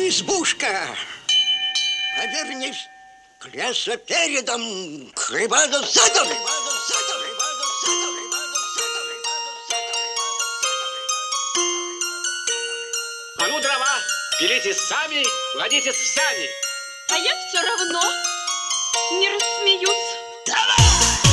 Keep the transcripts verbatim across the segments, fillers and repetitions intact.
избушка. Повернись, кресло передом, хлеба задом. А ну, дрова, берите сами, ладитесь в сани. А я все равно не рассмеюсь. Давай!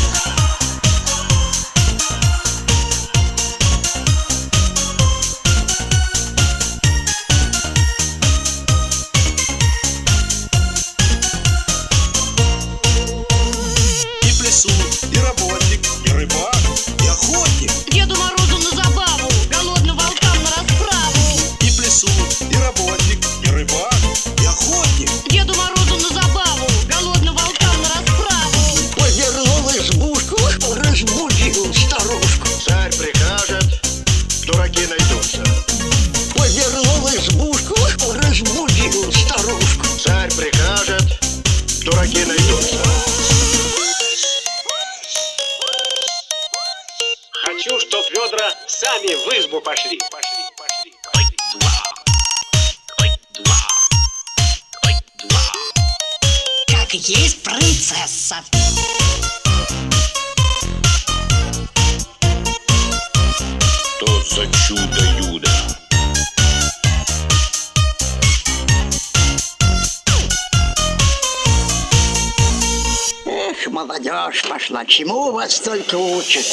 И работник, и рыбак, и охотник. Деду Морозу на забаву, голодным волкам на расправу. И в лесу, и работник, и рыбак, и охотник. Деду Морозу на забаву, голодным волкам на расправу. Повернул избушку, разбудил старушку. Царь прикажет, дураки найдутся. Повернул избушку, разбудил старушку. Царь прикажет, дураки найдутся. Хочу, чтоб ведра сами в избу пошли. Пошли, пошли, пошли. Ой, два. Ой, два. Ой, два. Как есть принцесса. Что за чудо-юдо? Эх, молодежь пошла, чему вас только учат?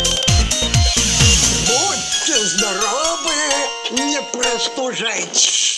Здоровы, не простужайтесь.